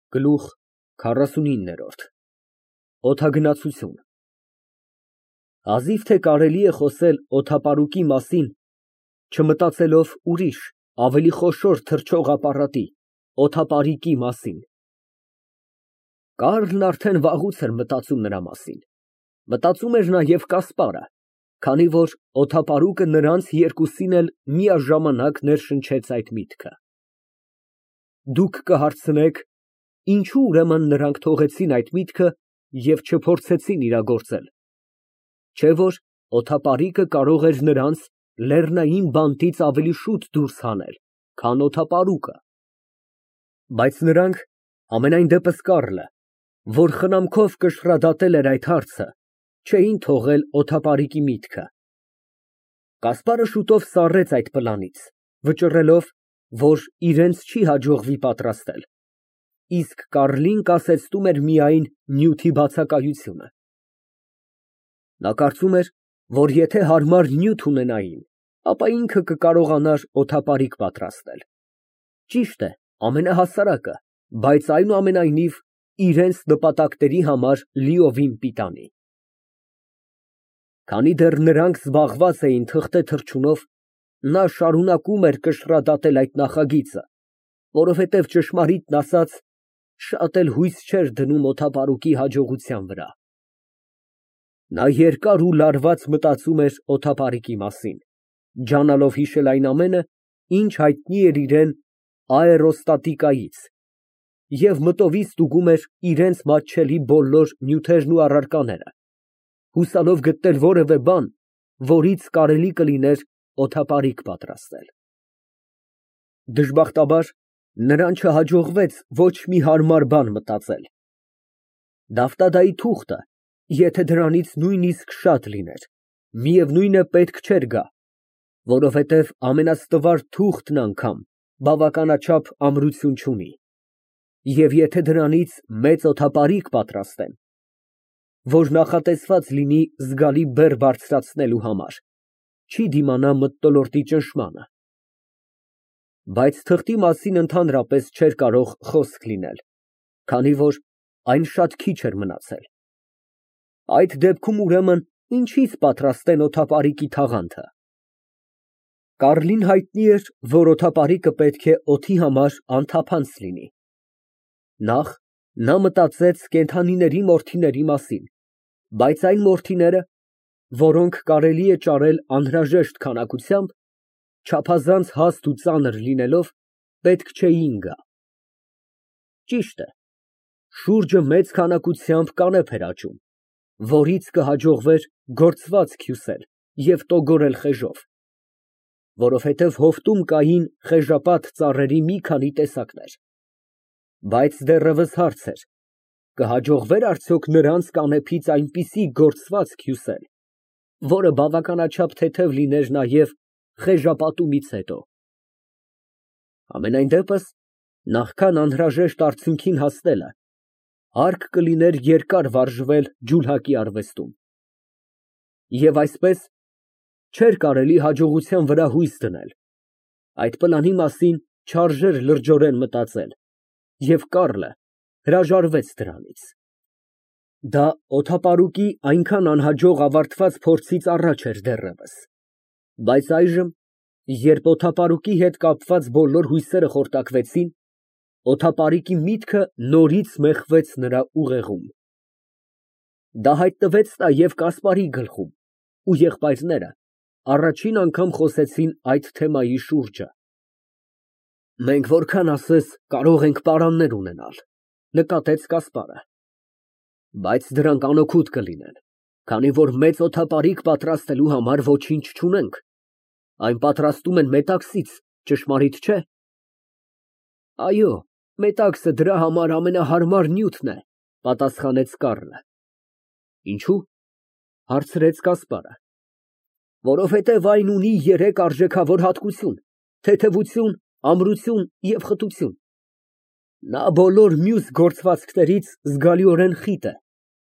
Գլուխ 49 Օդագնացություն Հազիվ թե կարելի է խոսել օդապարուկի մասին, չմտածելով ուրիշ, ավելի խոշոր թռչող ապարատի՝ օդապարիկի մասին։ Կառլն արդեն վաղուց էր մտածում նրա մասին։ Մտածում էր նաև Կասպարը, քանի որ օդապարուկը նրանց երկուսին էլ միաժամանակ ներշնչեց այդ միտքը։ Դուք կհարցնեք, ինչո՞ւ ուրեմն նրանք թողեցին այդ միտքը և չփորձեցին իրագործել։ Չէ՞ որ օդապարիկը կարող էր նրանց լեռնային բանտից ավելի շուտ դուրս հանել, քան օդապարուկը։ Բայց նրանք, համենայն դեպս Կառլը, որ խնամքով կշռադատել էր այդ հարցը, չէին թողել օդապարիկի միտքը։ Կասպարը շուտով սառեց այդ պլանից, վճռելով, որ իրենց չի հաջողվի պատրաստել, իսկ Կառլին կասեցնում էր միայն նյութի բացակայությունը։ Նա կարծում էր, որ եթե հարմար նյութ ունենային, ապա ինքը կկարողանար օդապարիկ պատրաստել։ Ճիշտ է, ամենահասարակը, բայց այնուամենայնիվ իրենց նպատակների համար լիովին պիտանի։ Քանի դեռ նրանք զբաղված էին թղթե թռչունով, նա շարունակում էր կշռադատել այդ նախագիծը, որովհետև ճշմարիտն ասած, շատ էլ հույս չէր դնում օդապարուկի հաջողության վրա։ Նա երկար ու լարված մտածում էր օդապարիկի մասին, ջանալով հիշել այն ամենը, ինչ հայտնի էր իրան աերոստատիկայից, և մտովի ստուգում էր իրենց մատչելի բոլոր նյութերն ու առարկաները, հուսալով գտնել որևէ բան, որից կարելի կլիներ օդապարիկ պատրաստել։ Դժբախտաբար, նրան չհաջողվեց ոչ մի հարմար բան մտածել։ Դավթադայի թուղթը, եթե դրանից նույնիսկ շատ լիներ, միևնույն է պետք չէր գա, որովհետև ամենաստվար թուղթն անգամ բավականաչափ ամրություն չունի, և եթե դրանից մեծ օդապարիկ պատրաստեն, որ նախատեսված լինի զգալի բեռ բարձրացնելու համար, չի դիմանա մթնոլորտի ճնշմանը։ Բայց թղթի մասին ընդհանրապես չէր կարող խոսք լինել, քանի որ այն շատ քիչ էր մնացել։ Այդ դեպքում, ուրեմն, ինչի՞ց պատրաստեն օդապարիկի թաղանթը։ Կառլին հայտնի էր, որ օդապարիկը պետք է օդի համար անթափանց լինի։ Նախ նա մտածեց կենդանիների մորթիների մասին, բայց այն մորթիները, որոնք կարելի է ճարել անհրաժեշտ քանակությամբ, չափազանց հաստ ու ծանր լինելով, պետք չէին գա։ Ճիշտ է, շուրջը մեծ քանակությամբ կանեփ էր աճում, որից կհաջողվեր գործված քյուսել և տոգորել խեժով, որովհետև հովտում կային խեժապատ ծառերի մի քանի տեսակներ, բայց դեռևս հարց էր, կհաջողվեր արդյոք նրանց կանեփից այնպիսի գործված քյուսել, որը բավականաչափ թեթև լիներ նաև խեժապատումից հետո։ Համենայն դեպս, նախքան անհրաժեշտ արդյունքին հասնելը, հարկ կլիներ երկար վարժվել ջուլհակի արվեստում։ Եվ այսպես, չէր կարելի հաջողության վրա հույս դնել։ Այդ պլանի մասին չարժեր լրջորեն մտածել, և Կառլը հրաժարվեց դրանից։ Դա օդապարուկի այնքան անհաջող ավարտված փորձից առաջ էր դեռևս, բայց այժմ, երբ օդապարուկի հետ կապված բոլոր հույսերը խորտակվեցին, օդապարիկի միտքը նորից մեխվեց նրա ուղեղում։ Դա հայտնվեց նաև Կասպարի գլխում, ու եղբայրները առաջին անգամ խոսեցին այդ թեմայի շուրջը։ «Մենք որքան ասես կարող ենք պարաններ ունենալ», ֊ նկատեց Կասպարը, «բայց դրանք անօգուտ կլինեն, քանի որ մեծ օդապարիկ պատրաստելու համար ոչինչ չունենք, այն պատրաստում են մետաքսից, ճշմարիտ չէ՞։ ֊ Այո, մետաքսը դրա համար ամենահարմար նյութն է, ֊ պատասխանեց Կառլը։ ֊ Ինչո՞ւ, ֊ հարցրեց Կասպարը։ ֊ Որովհետև այն ունի երեք արժեքավոր հատկություն՝ թեթևություն, ամրություն և խտություն։ Նա բոլոր մյուս գործվածքներից զգալիորեն խիտ է։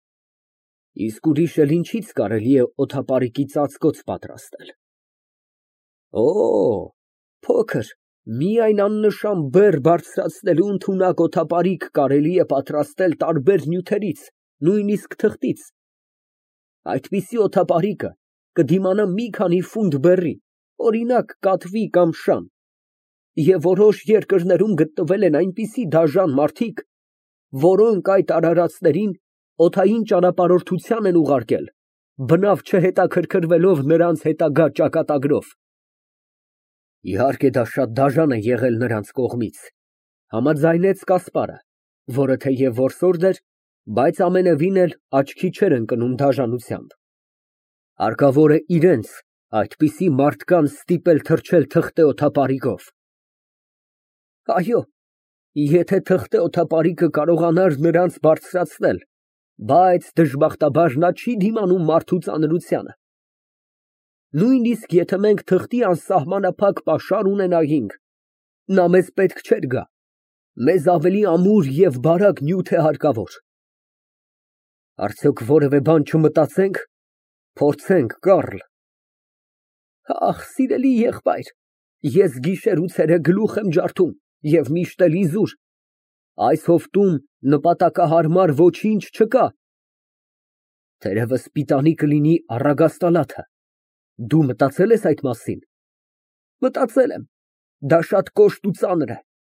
֊ Իսկ ուրիշ էլ ինչի՞ց կարելի է օդապարիկի ծածկոց պատրաստել։ ֊ Օ, փոքր, Միայն աննշան բեռ բարձրացնելու ընդունակ օդապարիկ կարելի է պատրաստել տարբեր նյութերից, նույնիսկ թղթից։ Այդպիսի օդապարիկը կդիմանա մի քանի ֆունտ բեռի, օրինակ կատվի կամ շան, և որոշ երկրներում գտնվել են այնպիսի դաժան մարդիկ, որոնք այդ արարածներին օդային ճանապարհորդության են ուղարկել, բնավ չհետաքրքրվելով նրանց հետագա ճակատագրով։ Իհարկե, դա շատ դաժան է եղել նրանց կողմից, համաձայնեց Կասպարը, որը թեև որսորդ էր, բայց ամենևին էլ աչքի չէր ընկնում դաժանությամբ։ Հարկավոր է իրենց այդպիսի մարդկանց ստիպել թռչել թղթե օդապարիկով։ Այո, եթե թղթե օդապարիկը կարողանար նրանց բարձրացնել, բայց դժբախտաբար նա չի դիմանում մարդու ծանրությանը։ Նույնիսկ եթե մենք թղթի անսահմանափակ պաշար ունենայինք, նա մեզ պետք չէր գա, մեզ ավելի ամուր և բարակ նյութ է հարկավոր։ Արդյոք որևէ բան չմտածենք, փորձենք, Կառլ։ Ախ, սիրելի եղբայր, ես գիշեր ու ցերեկ գլուխ եմ ջարդում և միշտ էլ իզուր։ Այս հովտում նպատակահարմար ոչինչ չկա։ Թերևս պիտանի կլինի առագաստալաթը։ Դու մտածել ես այդ մասին։ Մտածել եմ, դա շատ կոշտ ու ծանր է։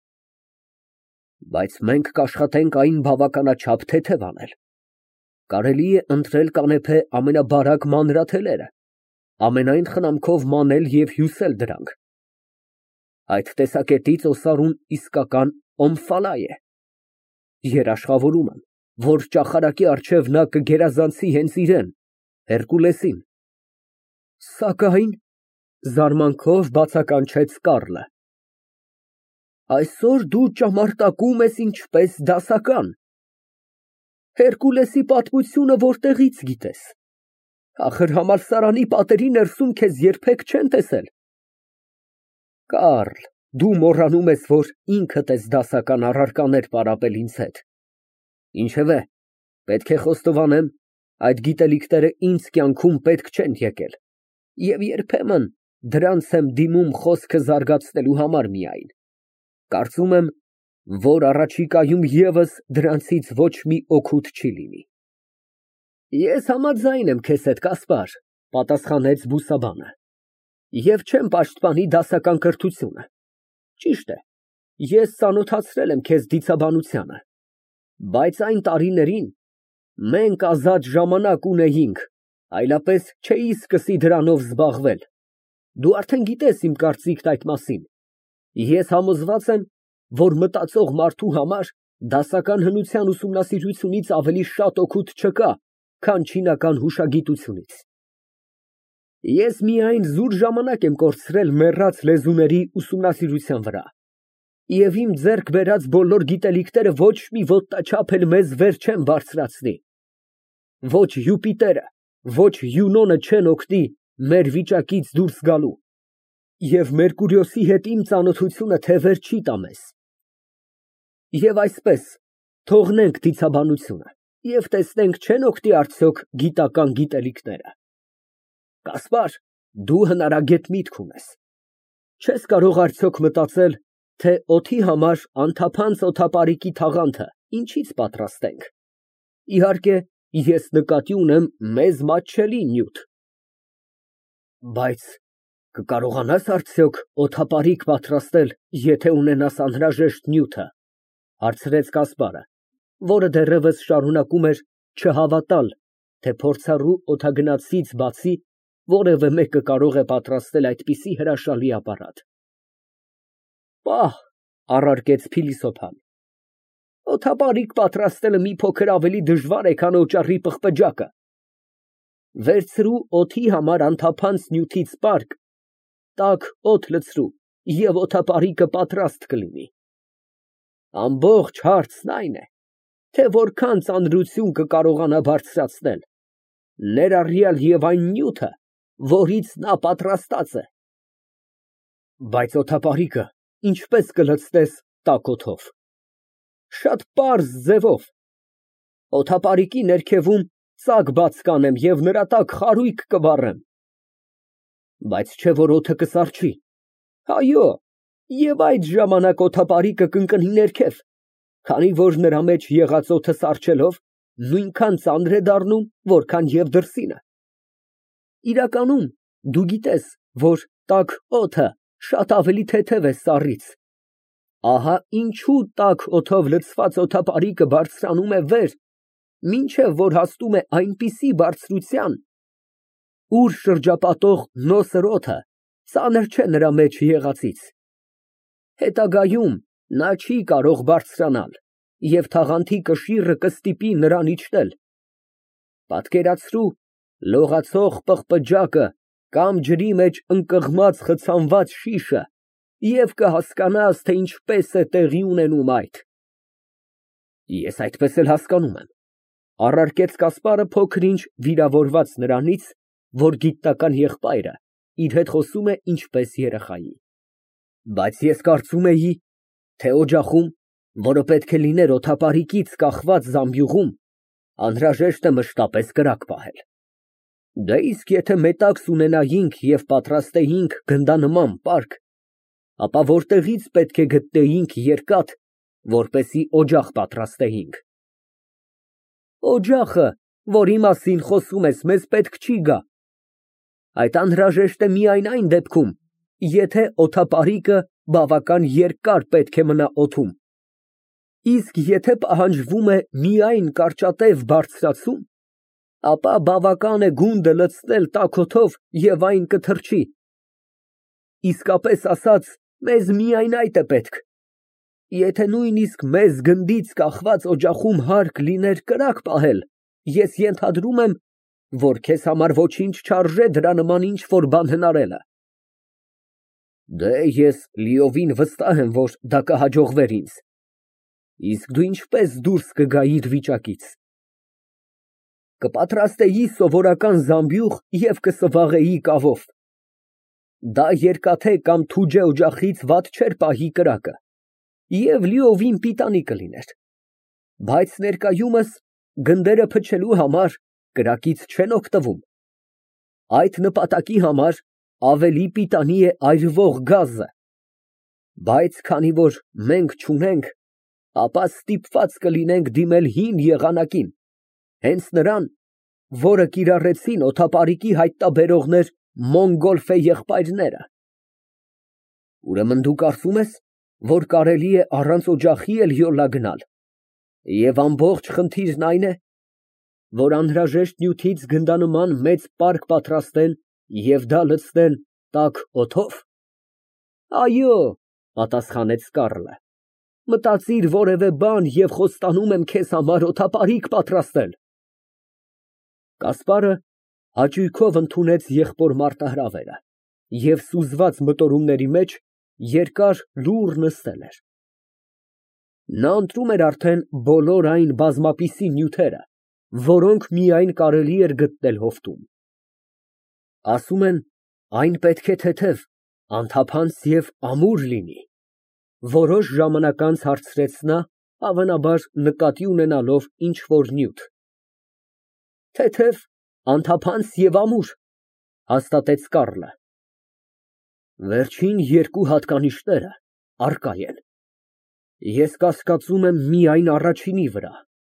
Բայց մենք կաշխատենք այն բավականաչափ թեթև անել։ Կարելի է ընտրել կանեփե ամենաբարակ մանրաթելերը, ամենայն խնամքով մանել և հյուսել դրանք։ Այդ տեսակետից օսարուն իսկական օմֆալա է։ Երաշխավորում եմ, որ ճախարակի առջև նա կգերազանցի հենց իրեն, Հերկուլեսին։ Սակայն, զարմանքով բացականչեց Կառլը, այսօր դու ճամարտակում ես ինչպես դասական։ Հերկուլեսի պատմությունը որտեղից գիտես։ Ախր համալսարանի պատերի ներսում քեզ երբեք չեն տեսել։ Կառլ, դու մոռանում ես, որ ինքդ ես դասական առարկաներ պարապել ինձ հետ։ Ինչևէ, պետք է խոստովանեմ, այդ գիտելիքները ինձ կյանքում պետք չեն եկել, և երբեմն դրանց եմ դիմում խոսքը զարգացնելու համար միայն։ Կարծում եմ, որ առաջիկայում ևս դրանցից ոչ մի օգուտ չի լինի։ Ես համաձայն եմ քեզ հետ, Կասպար, պատասխանեց բուսաբանը, և չեմ պաշտպանի դասական կրթությունը։ Ճիշտ է, ես ծանոթացրել եմ քեզ դիցաբանությանը, բայց այն տարիներին մենք ազատ ժամանակ ունեինք, այլապես չէի սկսի դրանով զբաղվել։ Դու արդեն գիտես իմ կարծիքն այդ մասին։ Ես համոզված եմ, որ մտածող մարդու համար դասական հնության ուսումնասիրությունից ավելի շատ օգուտ չկա, քան չինական հուշագիտությունից։ Ես միայն զուր ժամանակ եմ կորցրել մեռած լեզուների ուսումնասիրության վրա, և իմ ձեռք բերած բոլոր գիտելիքները ոչ մի ոտնաչափ էլ մեզ վեր չեն բարձրացնի։ Ոչ Յուպիտերը, ոչ Յունոնը չեն օգնի մեր վիճակից դուրս գալու, և Մերկուրիոսի հետ իմ ծանոթությունը թևեր չի տա մեզ։ Եվ այսպես, թողնենք դիցաբանությունը և տեսնենք չեն օգնի արդյոք գիտական գիտելիքները։ Կասպար, դու հնարագետ միտք ունես։ Չես կարող արդյոք մտածել, թե օդի համար անթափանց օդապարիկի թաղանթը ինչից պատրաստենք։ Իհարկե, ես նկատի ունեմ մեզ մատչելի նյութ։ Բայց կկարողանա՞ս արդյոք օդապարիկ պատրաստել, եթե ունենաս անհրաժեշտ նյութը, հարցրեց Կասպարը, որը դեռևս շարունակում էր չհավատալ, թե փորձառու օդագնացից բացի որևէ մեկը կարող է պատրաստել այդպիսի հրաշալի ապարատ։ Պահ, առարկեց փիլիսոփան, օդապարիկ պատրաստելը մի փոքր ավելի դժվար է, քան օճառի պղպջակը։ Վերցրու օդի համար անթափանց նյութից պարկ, տաք օդ լցրու, և օդապարիկը պատրաստ կլինի։ Ամբողջ հարցն այն է, թե որքան ծանրություն կկարողանա բարձրացնել, ներառյալ և այն նյութը, որից նա պատրաստած է։ Բայց օդապարիկը ինչպես կլցնես տաք օդով։ Շատ պարզ ձևով։ Օդապարիկի ներքևում ծակ բաց կանեմ և նրա տակ խարույկ կվառեմ։ Բայց չէ որ օդը կսառչի։ Այո, Եվ այդ ժամանակ օդապարիկը կընկնի ներքև, քանի որ նրա մեջ եղած օդը սառչելով նույնքան ծանր է դառնում, որքան և դրսինը։ Իրականում, դու գիտես, որ տաք օդը շատ ավելի թեթև է սառից։ Ահա ինչու տաք օդով լցված օդապարիկը բարձրանում է վեր, մինչև որ հասնում է այնպիսի բարձրության, ուր շրջապատող նոսր օդը ծանր չէ նրա մեջ եղածից։ Հետագայում նա չի կարող բարձրանալ և թաղանթի կշիռը կստիպի նրան իջնել։ Պատկերացրու լողացող պղպջակը կամ ջրի մեջ ընկղմած խցանված շիշը և կհասկանաս, թե ինչպես է տեղի ունենում այդ։ Ես այդպես էլ հասկանում եմ, առարկեց Կասպարը փոքր-ինչ վիրավորված նրանից, որ գիտնական եղբայրը իր հետ խոսում է ինչպես երեխայի։ Բայց ես կարծում էի, թե օջախում, որը պետք է լիներ օդապարիկից կախված զամբյուղում, անհրաժեշտ է մշտապես կրակ պահել։ Դե իսկ եթե մետաքս ունենայինք և պատրաստեինք գնդանման պարկ, ապա որտեղից պետք է գտնեինք երկաթ, որպեսզի օջախ պատրաստեինք։ Օջախը, որի մասին խոսում ես, մեզ պետք չի գա։ Այդ անհրաժեշտ է միայն այն դեպքում, եթե օդապարիկը բավական երկար պետք է մնա օդում։ Իսկ եթե պահանջվում է միայն կարճատև բարձրացում, ապա բավական է գունդը լցնել տաք օդով և այն կթռչի։ Իսկապես ասած, մեզ միայն այդ է պետք։ Եթե նույնիսկ մեզ գնդից կախված օջախում հարկ լիներ կրակ պահել, ես ենթադրում եմ, որ քեզ համար ոչինչ չարժե դրա նման ինչ֊որ բան հնարելը։ Դե ես լիովին վստահ եմ, որ դա կհաջողվեր ինձ։ Իսկ դու ինչպես դուրս կգայիր վիճակից։ Կպատրաստեի սովորական զամբյուղ և կսվաղեի կավով։ Դա երկաթե կամ թուջե օջախից վատ չէր պահի կրակը և լիովին պիտանի կլիներ։ Բայց ներկայումս գնդերը փչելու համար կրակից չեն օգտվում։ Այդ նպատակի համար ավելի պիտանի է այրվող գազը։ Բայց քանի որ մենք չունենք, ապա ստիպված կլինենք դիմել հին եղանակին, հենց նրան, որը կիրառեցին օդապարիկի հայտնաբերողներ մոնգոլֆե եղբայրները։ Ուրեմն դու կարծում ես, որ կարելի է առանց օջախի էլ յոլա գնալ, և ամբողջ խնդիրն այն է, որ անհրաժեշտ նյութից գնդանման մեծ պարկ պատրաստել և դա լցնել տաք օդով։ Այո, պատասխանեց Կառլը, մտածիր որևէ բան և խոստանում եմ քեզ համար օդապարիկ պատրաստել։ Կասպարը հաճույքով ընդունեց եղբոր մարտահրավերը և սուզված մտորումների մեջ երկար լուռ նստել էր։ Նա ընտրում էր արդեն բոլոր այն բազմապիսի նյութերը, որոնք միայն կարելի էր գտնել հովտում։ Ասում են, այն պետք է թեթև, անթափանց և ամուր լինի։ Որոշ ժամանակ անց հարցրեց նա, հավանաբար նկատի ունենալով ինչ֊որ նյութ։ Թեթև, անթափանց և ամուր, հաստատեց Կառլը։ Վերջին երկու հատկանիշները առկա են։ Ես կասկածում եմ միայն առաջինի վրա։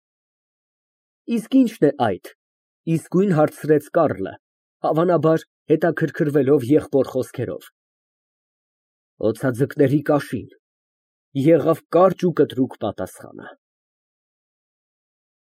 Իսկ ի՞նչն է այդ, իսկույն հարցրեց Կառլը, հավանաբար հետաքրքրվելով եղբոր խոսքերով։ Օձաձկների կաշին, եղավ կարճ ու կտրուկ պատասխանը։